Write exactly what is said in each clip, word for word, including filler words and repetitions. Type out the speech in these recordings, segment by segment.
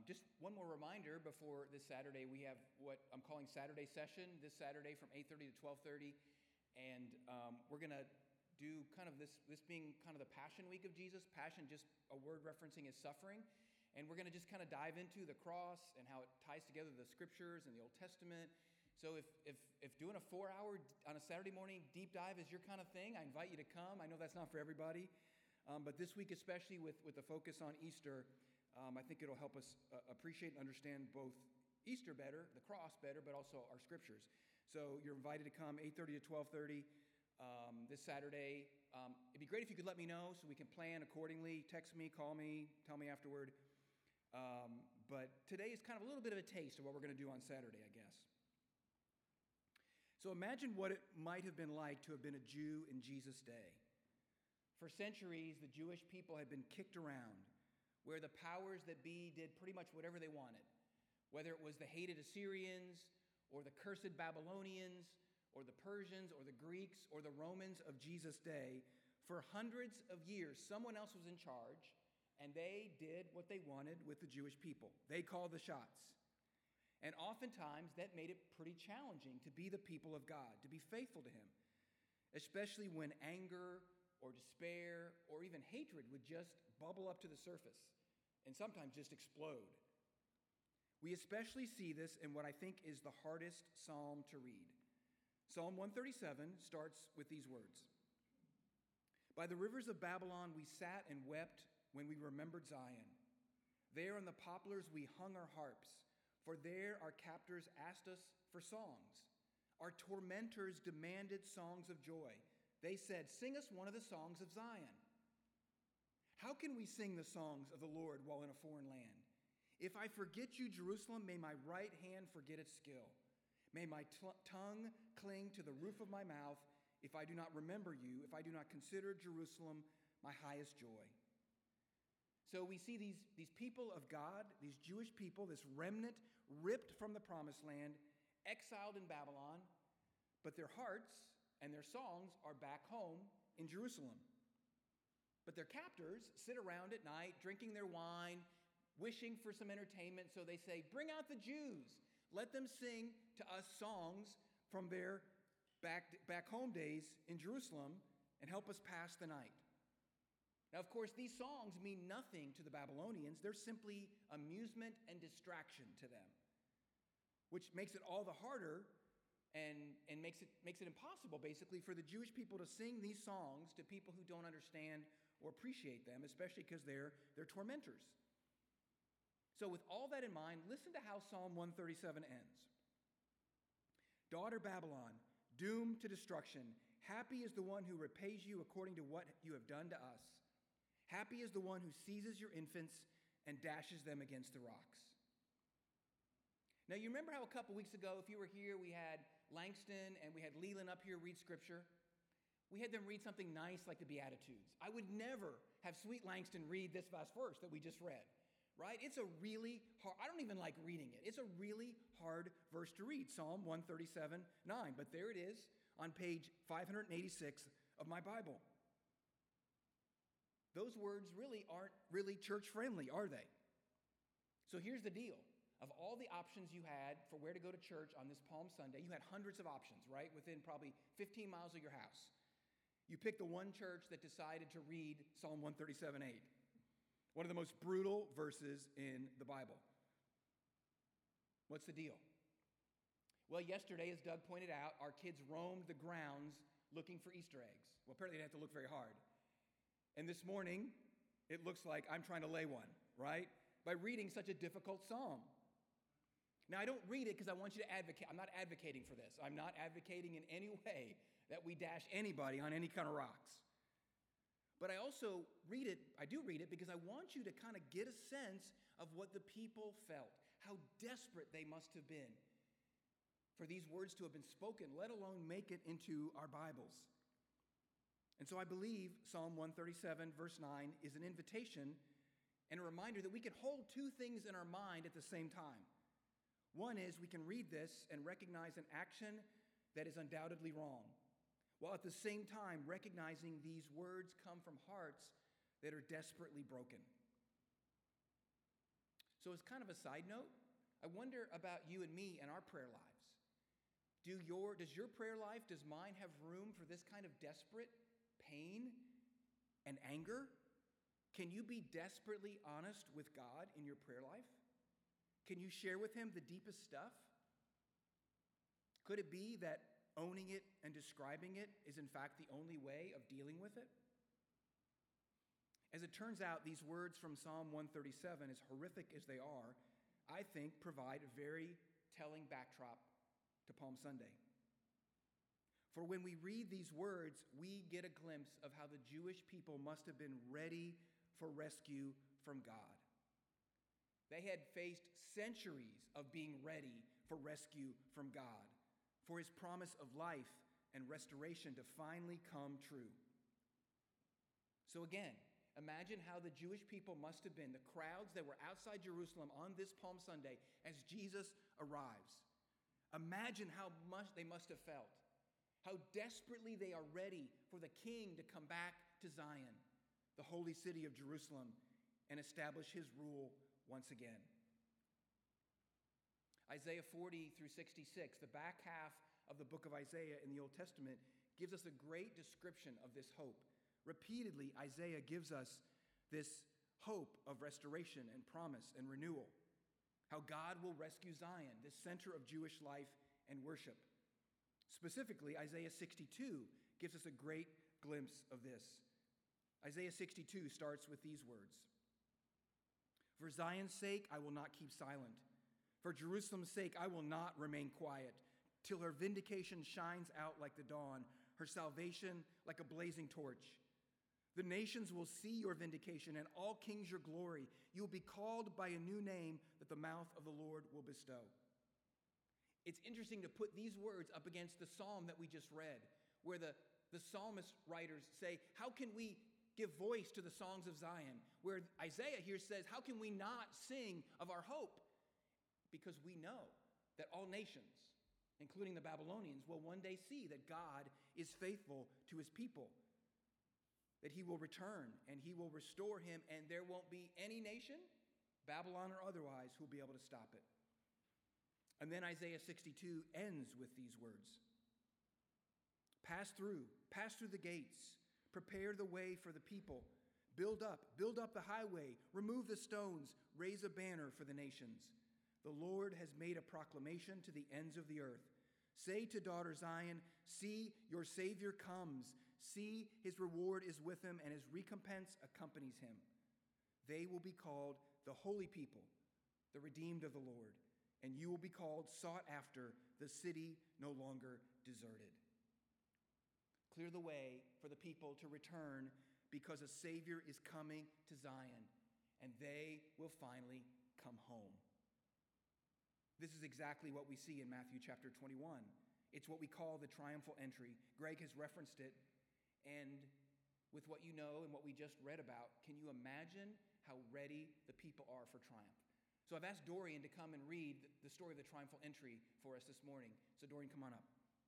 Um, just one more reminder before this Saturday, we have what I'm calling Saturday Session this Saturday from eight thirty to twelve thirty, and um, we're going to do kind of this, this being kind of the Passion Week of Jesus, Passion just a word referencing his suffering, and we're going to just kind of dive into the cross and how it ties together the Scriptures and the Old Testament. So if if if doing a four-hour on a Saturday morning deep dive is your kind of thing, I invite you to come. I know that's not for everybody, um, but this week especially with, with the focus on Easter, Um, I think it'll help us uh, appreciate and understand both Easter better, the cross better, but also our scriptures. So you're invited to come eight thirty to twelve thirty um, this Saturday. Um, it'd be great if you could let me know so we can plan accordingly. Text me, call me, tell me afterward. Um, but today is kind of a little bit of a taste of what we're going to do on Saturday, I guess. So imagine what it might have been like to have been a Jew in Jesus' day. For centuries, the Jewish people had been kicked around, where the powers that be did pretty much whatever they wanted, whether it was the hated Assyrians or the cursed Babylonians or the Persians or the Greeks or the Romans of Jesus' day. For hundreds of years, someone else was in charge, and they did what they wanted with the Jewish people. They called the shots. And oftentimes, that made it pretty challenging to be the people of God, to be faithful to him, especially when anger or despair, or even hatred would just bubble up to the surface and sometimes just explode. We especially see this in what I think is the hardest psalm to read. Psalm one thirty-seven starts with these words. By the rivers of Babylon we sat and wept when we remembered Zion. There in the poplars we hung our harps, for there our captors asked us for songs. Our tormentors demanded songs of joy. They said, sing us one of the songs of Zion. How can we sing the songs of the Lord while in a foreign land? If I forget you, Jerusalem, may my right hand forget its skill. May my t- tongue cling to the roof of my mouth if I do not remember you, if I do not consider Jerusalem my highest joy. So we see these, these people of God, these Jewish people, this remnant ripped from the promised land, exiled in Babylon, but their hearts and their songs are back home in Jerusalem. But their captors sit around at night, drinking their wine, wishing for some entertainment, so they say, bring out the Jews. Let them sing to us songs from their back, back home days in Jerusalem and help us pass the night. Now, of course, these songs mean nothing to the Babylonians. They're simply amusement and distraction to them, which makes it all the harder And, and makes it makes it impossible, basically, for the Jewish people to sing these songs to people who don't understand or appreciate them, especially because they're, they're tormentors. So with all that in mind, listen to how Psalm one thirty-seven ends. Daughter Babylon, doomed to destruction, happy is the one who repays you according to what you have done to us. Happy is the one who seizes your infants and dashes them against the rocks. Now, you remember how a couple weeks ago, if you were here, we had Langston and we had Leland up here read Scripture? We had them read something nice like the Beatitudes. I would never have sweet Langston read this last verse that we just read, right? It's a really hard, I don't even like reading it. It's a really hard verse to read, Psalm one thirty-seven, nine. But there it is on page five eighty-six of my Bible. Those words really aren't really church-friendly, are they? So here's the deal. Of all the options you had for where to go to church on this Palm Sunday, you had hundreds of options, right? Within probably fifteen miles of your house. You picked the one church that decided to read Psalm one thirty-seven, eight. One of the most brutal verses in the Bible. What's the deal? Well, yesterday, as Doug pointed out, our kids roamed the grounds looking for Easter eggs. Well, apparently they didn't have to look very hard. And this morning, it looks like I'm trying to lay one, right? By reading such a difficult psalm. Now, I don't read it because I want you to advocate. I'm not advocating for this. I'm not advocating in any way that we dash anybody on any kind of rocks. But I also read it, I do read it because I want you to kind of get a sense of what the people felt, how desperate they must have been for these words to have been spoken, let alone make it into our Bibles. And so I believe Psalm one thirty-seven, verse nine, is an invitation and a reminder that we can hold two things in our mind at the same time. One is we can read this and recognize an action that is undoubtedly wrong, while at the same time recognizing these words come from hearts that are desperately broken. So as kind of a side note, I wonder about you and me and our prayer lives. Do your, does your prayer life, does mine have room for this kind of desperate pain and anger? Can you be desperately honest with God in your prayer life? Can you share with him the deepest stuff? Could it be that owning it and describing it is in fact the only way of dealing with it? As it turns out, these words from Psalm one thirty-seven, as horrific as they are, I think provide a very telling backdrop to Palm Sunday. For when we read these words, we get a glimpse of how the Jewish people must have been ready for rescue from God. They had faced centuries of being ready for rescue from God, for his promise of life and restoration to finally come true. So again, imagine how the Jewish people must have been, the crowds that were outside Jerusalem on this Palm Sunday as Jesus arrives. Imagine how much they must have felt, how desperately they are ready for the king to come back to Zion, the holy city of Jerusalem, and establish his rule once again. Isaiah forty through sixty-six, the back half of the book of Isaiah in the Old Testament, gives us a great description of this hope. Repeatedly, Isaiah gives us this hope of restoration and promise and renewal, how God will rescue Zion, this center of Jewish life and worship. Specifically, Isaiah sixty-two gives us a great glimpse of this. Isaiah sixty-two starts with these words: "For Zion's sake, I will not keep silent. For Jerusalem's sake, I will not remain quiet, till her vindication shines out like the dawn, her salvation like a blazing torch. The nations will see your vindication, and all kings your glory. You will be called by a new name that the mouth of the Lord will bestow." It's interesting to put these words up against the psalm that we just read, where the, the psalmist writers say, how can we give voice to the songs of Zion? Where Isaiah here says, how can we not sing of our hope? Because we know that all nations, including the Babylonians, will one day see that God is faithful to his people, that he will return and he will restore him, and there won't be any nation, Babylon or otherwise, who will be able to stop it. And then Isaiah sixty-two ends with these words: "Pass through, pass through the gates, prepare the way for the people, build up, build up the highway, remove the stones, raise a banner for the nations. The Lord has made a proclamation to the ends of the earth. Say to daughter Zion, see, your Savior comes. See, his reward is with him, and his recompense accompanies him. They will be called the holy people, the redeemed of the Lord, and you will be called sought after, the city no longer deserted." Clear the way for the people to return, because a Savior is coming to Zion, and they will finally come home. This is exactly what we see in Matthew chapter twenty-one. It's what we call the triumphal entry. Greg has referenced it, and with what you know and what we just read about, can you imagine how ready the people are for triumph? So I've asked Dorian to come and read the story of the triumphal entry for us this morning. So Dorian, come on up.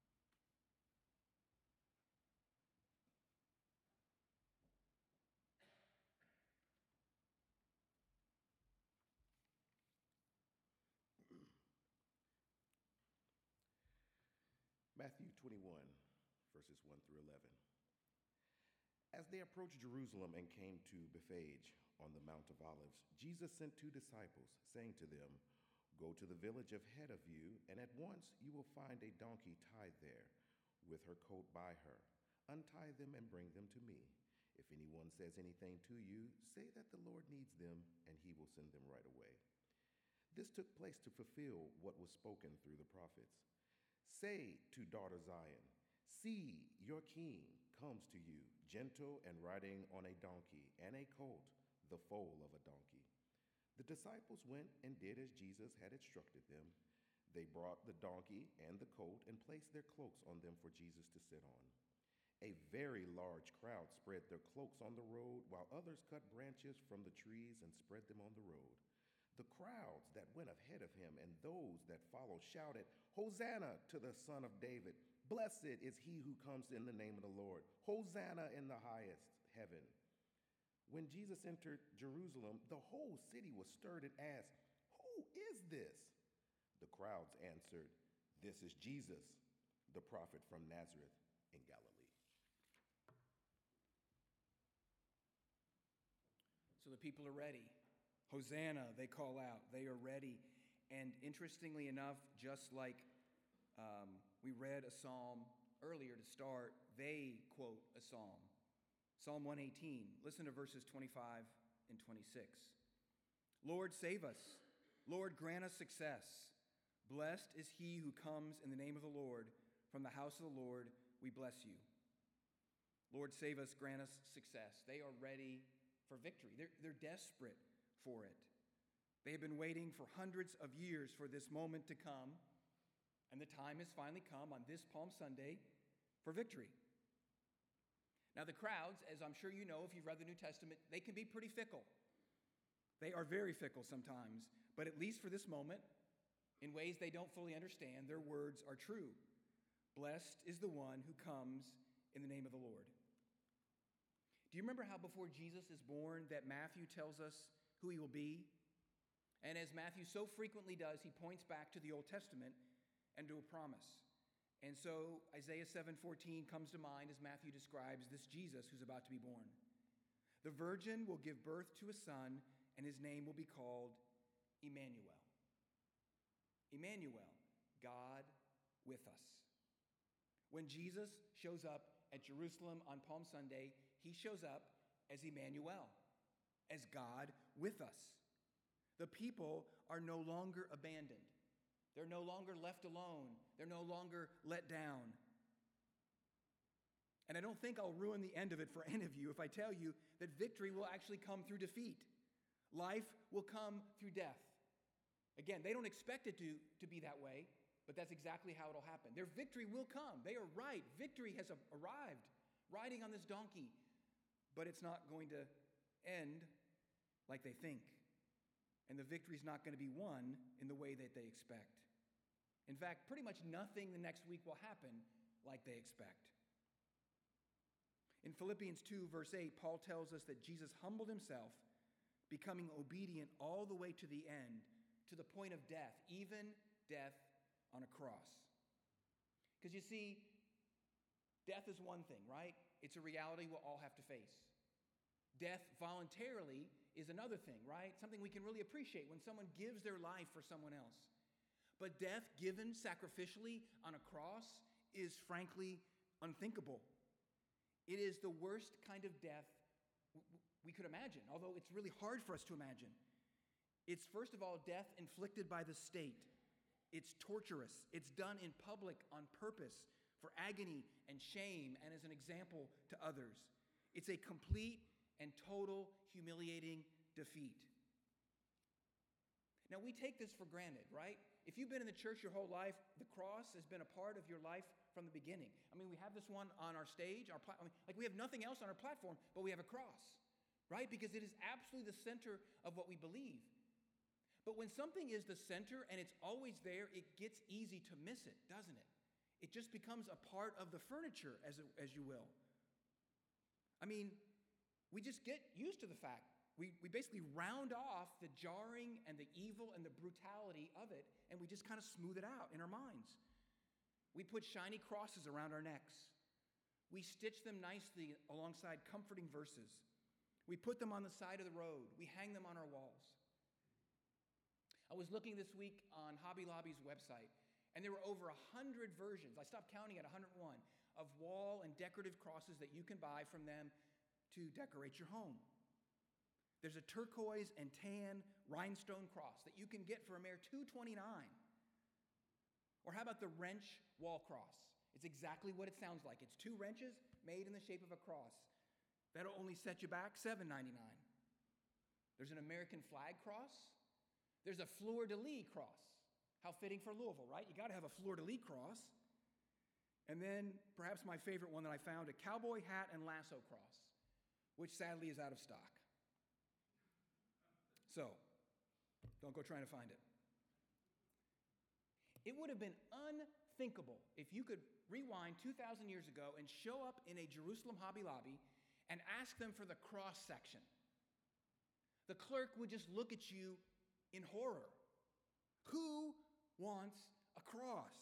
Matthew twenty-one, verses one through eleven. As they approached Jerusalem and came to Bethphage on the Mount of Olives, Jesus sent two disciples, saying to them, "Go to the village ahead of you, and at once you will find a donkey tied there, with her colt by her. Untie them and bring them to me. If anyone says anything to you, say that the Lord needs them, and he will send them right away." This took place to fulfill what was spoken through the prophets. "Say to daughter Zion, see, your king comes to you, gentle and riding on a donkey and a colt, the foal of a donkey." The disciples went and did as Jesus had instructed them. They brought the donkey and the colt and placed their cloaks on them for Jesus to sit on. A very large crowd spread their cloaks on the road, while others cut branches from the trees and spread them on the road. The crowds that went ahead of him and those that followed shouted, "Hosanna to the Son of David! Blessed is he who comes in the name of the Lord! Hosanna in the highest heaven!" When Jesus entered Jerusalem, the whole city was stirred and asked, "Who is this?" The crowds answered, "This is Jesus, the prophet from Nazareth in Galilee." So the people are ready. Hosanna, they call out. They are ready. And interestingly enough, just like um, we read a psalm earlier to start, they quote a psalm. Psalm one eighteen. Listen to verses twenty-five and twenty-six. Lord, save us. Lord, grant us success. Blessed is he who comes in the name of the Lord. From the house of the Lord, we bless you. Lord, save us, grant us success. They are ready for victory. They're, they're desperate for it. They have been waiting for hundreds of years for this moment to come, and the time has finally come on this Palm Sunday for victory. Now, the crowds, as I'm sure you know if you've read the New Testament, they can be pretty fickle. They are very fickle sometimes, but at least for this moment, in ways they don't fully understand, their words are true. Blessed is the one who comes in the name of the Lord. Do you remember how before Jesus is born that Matthew tells us who he will be? And as Matthew so frequently does, he points back to the Old Testament and to a promise. And so Isaiah seven fourteen comes to mind as Matthew describes this Jesus who's about to be born. The virgin will give birth to a son, and his name will be called Emmanuel. Emmanuel, God with us. When Jesus shows up at Jerusalem on Palm Sunday, he shows up as Emmanuel, as God with us. The people are no longer abandoned. They're no longer left alone. They're no longer let down. And I don't think I'll ruin the end of it for any of you if I tell you that victory will actually come through defeat. Life will come through death. Again, they don't expect it to, to be that way, but that's exactly how it'll happen. Their victory will come. They are right. Victory has arrived, riding on this donkey. But it's not going to end like they think. And the victory's not going to be won in the way that they expect. In fact, pretty much nothing the next week will happen like they expect. In Philippians two, verse eight, Paul tells us that Jesus humbled himself, becoming obedient all the way to the end, to the point of death, even death on a cross. Because you see, death is one thing, right? It's a reality we'll all have to face. Death voluntarily is another thing, right? Something we can really appreciate when someone gives their life for someone else. But death given sacrificially on a cross is frankly unthinkable. It is the worst kind of death we could imagine, although it's really hard for us to imagine. It's, first of all, death inflicted by the state. It's torturous. It's done in public on purpose for agony and shame and as an example to others. It's a complete and total humiliating defeat. Now, we take this for granted, right? If you've been in the church your whole life, the cross has been a part of your life from the beginning. I mean, we have this one on our stage, our pla- I mean, like we have nothing else on our platform, but we have a cross, right? Because it is absolutely the center of what we believe. But when something is the center and it's always there, it gets easy to miss it, doesn't it? It just becomes a part of the furniture, as, it, as you will. I mean, we just get used to the fact. We, we basically round off the jarring and the evil and the brutality of it, and we just kind of smooth it out in our minds. We put shiny crosses around our necks. We stitch them nicely alongside comforting verses. We put them on the side of the road. We hang them on our walls. I was looking this week on Hobby Lobby's website, and there were over one hundred versions, I stopped counting at one hundred one, of wall and decorative crosses that you can buy from them to decorate your home. There's a turquoise and tan rhinestone cross that you can get for a mere two dollars and twenty-nine cents. Or how about the wrench wall cross? It's exactly what it sounds like. It's two wrenches made in the shape of a cross. That'll only set you back seven dollars and ninety-nine cents. There's an American flag cross. There's a fleur-de-lis cross. How fitting for Louisville, right? You got to have a fleur-de-lis cross. And then perhaps my favorite one that I found, a cowboy hat and lasso cross, which sadly is out of stock. So, don't go trying to find it. It would have been unthinkable if you could rewind two thousand years ago and show up in a Jerusalem Hobby Lobby and ask them for the cross section. The clerk would just look at you in horror. Who wants a cross?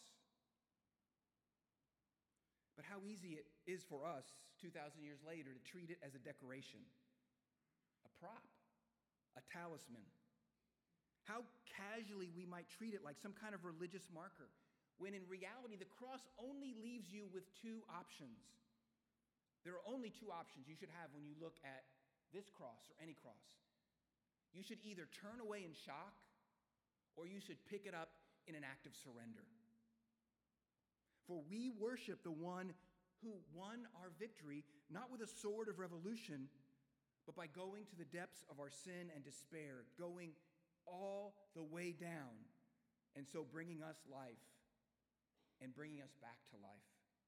But how easy it is for us two thousand years later to treat it as a decoration, a prop, a talisman. How casually we might treat it like some kind of religious marker, when in reality the cross only leaves you with two options. There are only two options you should have when you look at this cross or any cross. You should either turn away in shock, or you should pick it up in an act of surrender. For we worship the one who won our victory, not with a sword of revolution, but by going to the depths of our sin and despair, going all the way down, and so bringing us life and bringing us back to life.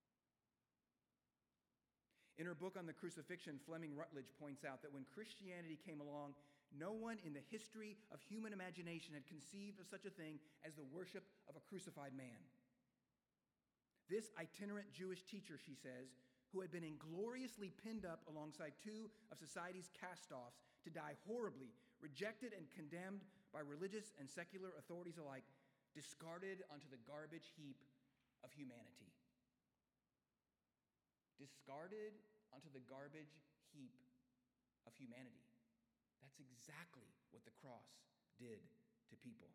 In her book on the crucifixion, Fleming Rutledge points out that when Christianity came along, no one in the history of human imagination had conceived of such a thing as the worship of a crucified man. This itinerant Jewish teacher, she says, who had been ingloriously pinned up alongside two of society's cast-offs to die horribly, rejected and condemned by religious and secular authorities alike, discarded onto the garbage heap of humanity. Discarded onto the garbage heap of humanity. That's exactly what the cross did to people.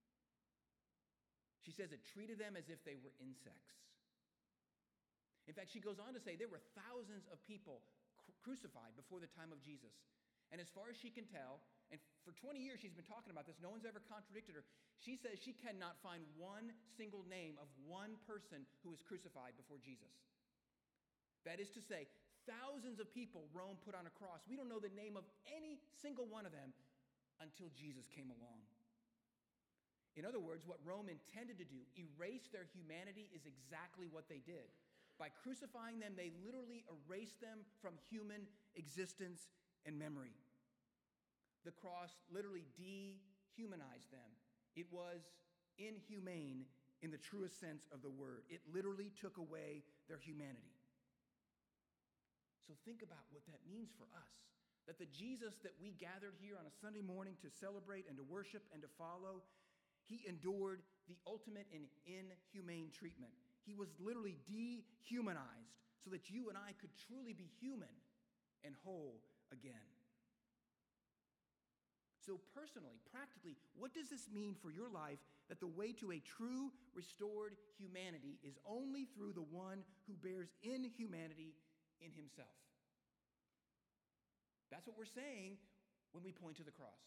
She says it treated them as if they were insects. In fact, she goes on to say there were thousands of people cr- crucified before the time of Jesus. And as far as she can tell, and for twenty years she's been talking about this, no one's ever contradicted her. She says she cannot find one single name of one person who was crucified before Jesus. That is to say, thousands of people Rome put on a cross. We don't know the name of any single one of them until Jesus came along. In other words, what Rome intended to do, erase their humanity, is exactly what they did. By crucifying them, they literally erased them from human existence and memory. The cross literally dehumanized them. It was inhumane in the truest sense of the word. It literally took away their humanity. So think about what that means for us. That the Jesus that we gathered here on a Sunday morning to celebrate and to worship and to follow, he endured the ultimate in inhumane treatment. He was literally dehumanized so that you and I could truly be human and whole again. So personally, practically, what does this mean for your life, that the way to a true restored humanity is only through the one who bears inhumanity in himself? That's what we're saying when we point to the cross.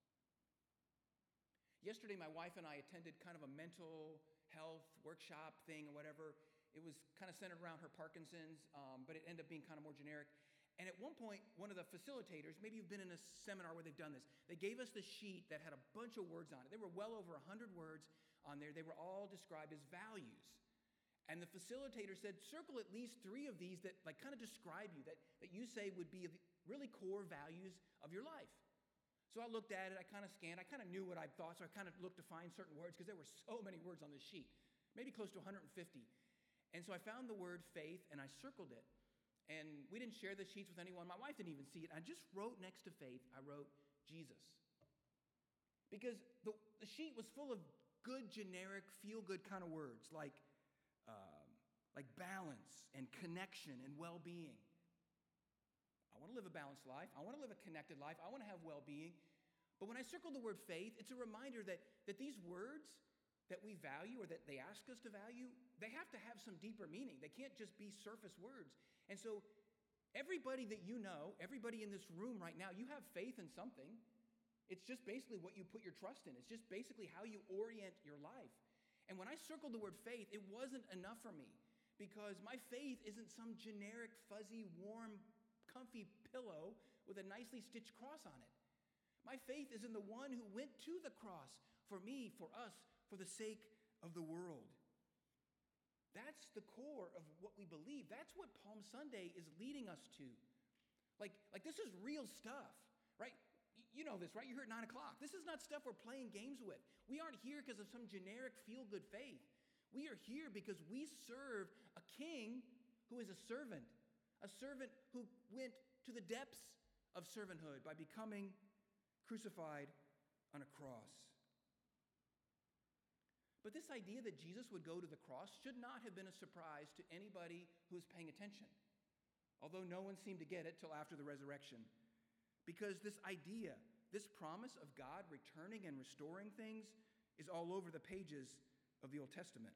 Yesterday, my wife and I attended kind of a mental health workshop thing or whatever. It was kind of centered around her Parkinson's, um, but it ended up being kind of more generic. And at one point, one of the facilitators, maybe you've been in a seminar where they've done this, they gave us the sheet that had a bunch of words on it. There were well over one hundred words on there. They were all described as values. And the facilitator said, circle at least three of these that like kind of describe you, that, that you say would be the really core values of your life. So I looked at it, I kind of scanned, I kind of knew what I thought, so I kind of looked to find certain words because there were so many words on this sheet, maybe close to one hundred fifty. And so I found the word faith and I circled it. And we didn't share the sheets with anyone. My wife didn't even see it. I just wrote next to faith, I wrote Jesus. Because the, the sheet was full of good, generic, feel-good kind of words like, um, like balance and connection and well-being. I want to live a balanced life. I want to live a connected life. I want to have well-being. But when I circle the word faith, it's a reminder that, that these words that we value or that they ask us to value, they have to have some deeper meaning. They can't just be surface words. And so everybody that you know, everybody in this room right now, you have faith in something. It's just basically what you put your trust in. It's just basically how you orient your life. And when I circled the word faith, it wasn't enough for me because my faith isn't some generic, fuzzy, warm, comfy pillow with a nicely stitched cross on it. My faith is in the one who went to the cross for me, for us, for the sake of the world. That's the core of what we believe. That's what Palm Sunday is leading us to. Like, like this is real stuff, right? You know this, right? You're here at nine o'clock. This is not stuff we're playing games with. We aren't here because of some generic feel-good faith. We are here because we serve a king who is a servant, a servant who went to the depths of servanthood by becoming crucified on a cross. But this idea that Jesus would go to the cross should not have been a surprise to anybody who was paying attention, although no one seemed to get it till after the resurrection. Because this idea, this promise of God returning and restoring things is all over the pages of the Old Testament.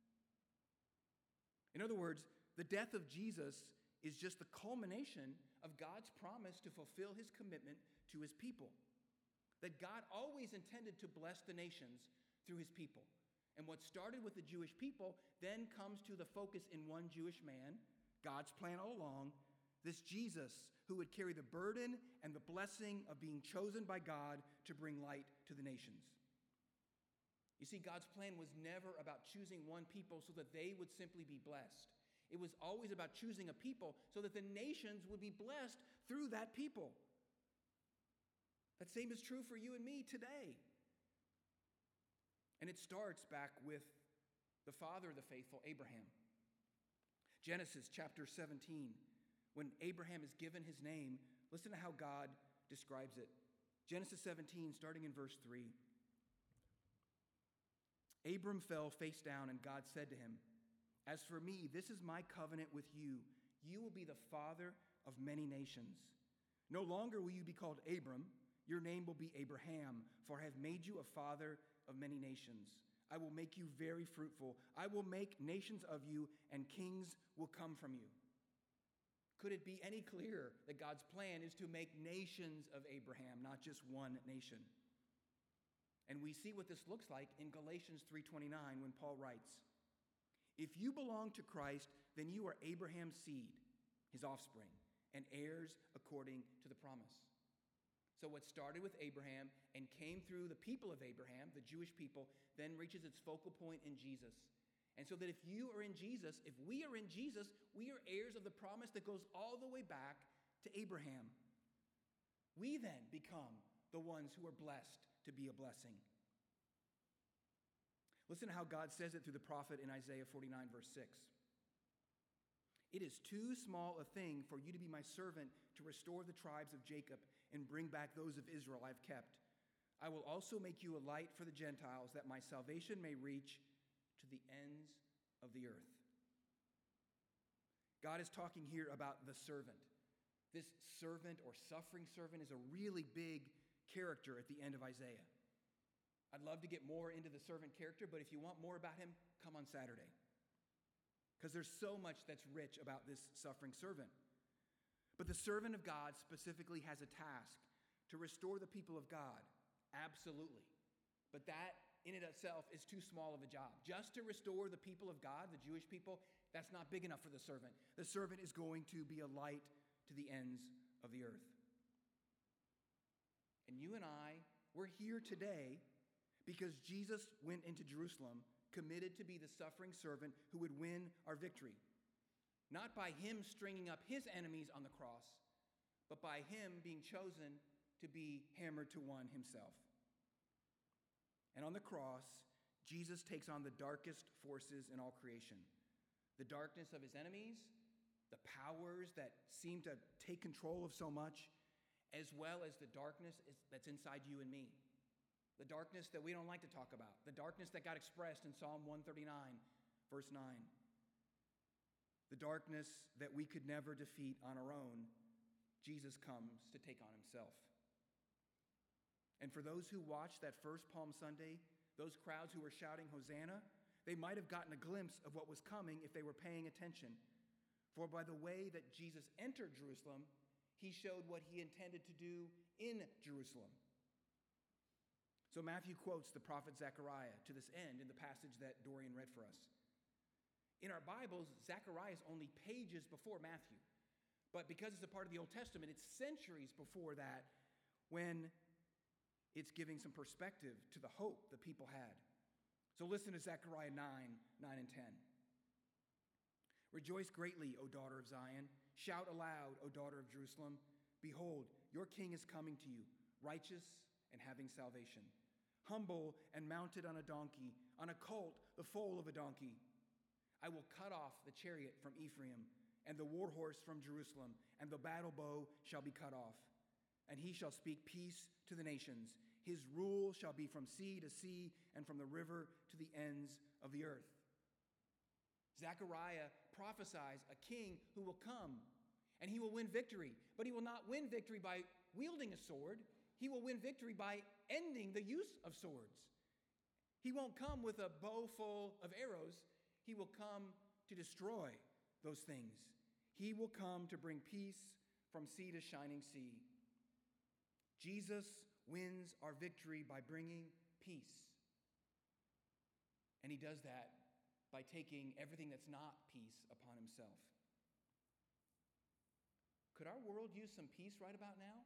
In other words, the death of Jesus is just the culmination of God's promise to fulfill his commitment to his people. That God always intended to bless the nations through his people. And what started with the Jewish people then comes to the focus in one Jewish man, God's plan all along, this Jesus who would carry the burden and the blessing of being chosen by God to bring light to the nations. You see, God's plan was never about choosing one people so that they would simply be blessed. It was always about choosing a people so that the nations would be blessed through that people. That same is true for you and me today. And it starts back with the father of the faithful, Abraham. Genesis chapter seventeen, when Abraham is given his name, listen to how God describes it. Genesis seventeen, starting in verse three. Abram fell face down, and God said to him, "As for me, this is my covenant with you. You will be the father of many nations. No longer will you be called Abram. Your name will be Abraham, for I have made you a father of many nations. I will make you very fruitful. I will make nations of you, and kings will come from you." Could it be any clearer that God's plan is to make nations of Abraham, not just one nation? And we see what this looks like in Galatians three twenty-nine when Paul writes, "If you belong to Christ, then you are Abraham's seed, his offspring, and heirs according to the promise." So what started with Abraham and came through the people of Abraham, the Jewish people, then reaches its focal point in Jesus. And so that if you are in Jesus, if we are in Jesus, we are heirs of the promise that goes all the way back to Abraham. We then become the ones who are blessed to be a blessing. Listen to how God says it through the prophet in Isaiah forty-nine, verse six. "It is too small a thing for you to be my servant to restore the tribes of Jacob and bring back those of Israel I've kept. I will also make you a light for the Gentiles, that my salvation may reach to the ends of the earth." God is talking here about the servant. This servant or suffering servant is a really big character at the end of Isaiah. I'd love to get more into the servant character, but if you want more about him, come on Saturday. Because there's so much that's rich about this suffering servant. But the servant of God specifically has a task to restore the people of God. Absolutely. But that in and of itself is too small of a job. Just to restore the people of God, the Jewish people, that's not big enough for the servant. The servant is going to be a light to the ends of the earth. And you and I, we're here today because Jesus went into Jerusalem committed to be the suffering servant who would win our victory. Not by him stringing up his enemies on the cross, but by him being chosen to be hammered to one himself. And on the cross, Jesus takes on the darkest forces in all creation. The darkness of his enemies, the powers that seem to take control of so much, as well as the darkness that's inside you and me. The darkness that we don't like to talk about. The darkness that got expressed in Psalm one thirty-nine, verse nine. The darkness that we could never defeat on our own, Jesus comes to take on himself. And for those who watched that first Palm Sunday, those crowds who were shouting Hosanna, they might have gotten a glimpse of what was coming if they were paying attention. For by the way that Jesus entered Jerusalem, he showed what he intended to do in Jerusalem. So Matthew quotes the prophet Zechariah to this end in the passage that Dorian read for us. In our Bibles, Zechariah is only pages before Matthew. But because it's a part of the Old Testament, it's centuries before that when it's giving some perspective to the hope the people had. So listen to Zechariah nine, nine and ten. "Rejoice greatly, O daughter of Zion. Shout aloud, O daughter of Jerusalem. Behold, your king is coming to you, righteous and having salvation, humble and mounted on a donkey, on a colt, the foal of a donkey. I will cut off the chariot from Ephraim, and the war horse from Jerusalem, and the battle bow shall be cut off. and he shall speak peace to the nations. His rule shall be from sea to sea and from the river to the ends of the earth. Zechariah prophesies a king who will come, and he will win victory. But he will not win victory by wielding a sword. He will win victory by ending the use of swords. He won't come with a bow full of arrows. He will come to destroy those things. He will come to bring peace from sea to shining sea. Jesus wins our victory by bringing peace. And he does that by taking everything that's not peace upon himself. Could our world use some peace right about now?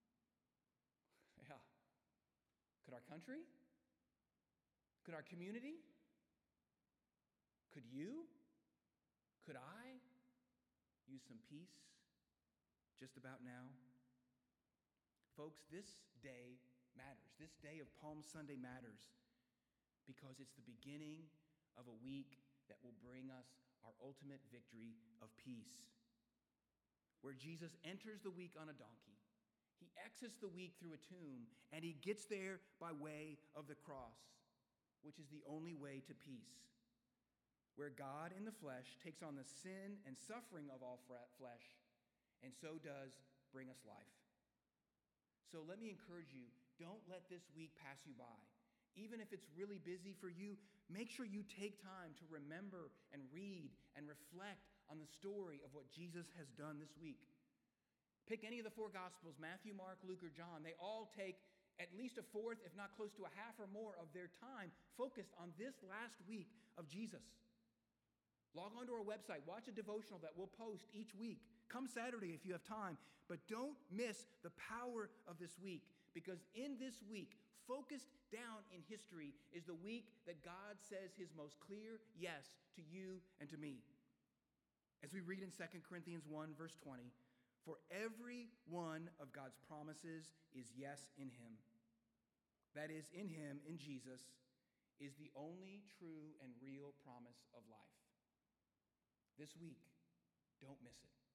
Yeah. Could our country? Could our community? Could you? Could I use some peace just about now? Folks, this day matters. This day of Palm Sunday matters because it's the beginning of a week that will bring us our ultimate victory of peace. Where Jesus enters the week on a donkey, he exits the week through a tomb, and he gets there by way of the cross, which is the only way to peace. Where God in the flesh takes on the sin and suffering of all flesh, and so does bring us life. So let me encourage you, don't let this week pass you by. Even if it's really busy for you, make sure you take time to remember and read and reflect on the story of what Jesus has done this week. Pick any of the four Gospels, Matthew, Mark, Luke, or John. They all take at least a fourth, if not close to a half or more of their time focused on this last week of Jesus. Log on to our website, watch a devotional that we'll post each week. Come Saturday if you have time, but don't miss the power of this week, because in this week, focused down in history, is the week that God says his most clear yes to you and to me. As we read in Second Corinthians one, verse twenty, for every one of God's promises is yes in him. That is, in him, in Jesus, is the only true and real promise of life. This week, don't miss it.